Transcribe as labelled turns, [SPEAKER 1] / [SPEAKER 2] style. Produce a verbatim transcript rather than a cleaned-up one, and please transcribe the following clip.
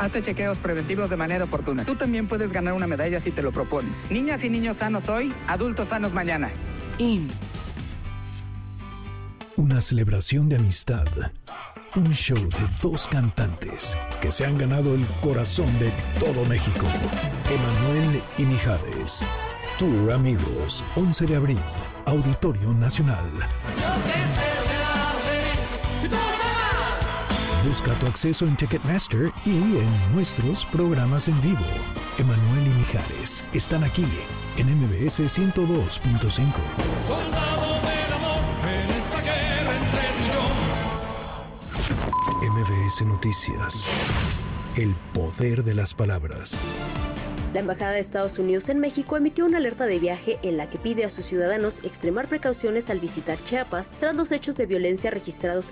[SPEAKER 1] Hazte chequeos preventivos de manera oportuna. Tú también puedes ganar una medalla si te lo propones. Niñas y niños sanos hoy, adultos sanos mañana. I M S S.
[SPEAKER 2] Una celebración de amistad. Un show de dos cantantes que se han ganado el corazón de todo México. Emanuel y Mijares. Tour Amigos, once de abril, Auditorio Nacional. Busca tu acceso en Ticketmaster y en nuestros programas en vivo. Emanuel y Mijares están aquí en M B S ciento dos punto cinco.
[SPEAKER 3] Soldado del amor en esta guerra entre tú y yo.
[SPEAKER 2] M B S Noticias. El poder de las palabras.
[SPEAKER 4] La Embajada de Estados Unidos en México emitió una alerta de viaje en la que pide a sus ciudadanos extremar precauciones al visitar Chiapas tras los hechos de violencia registrados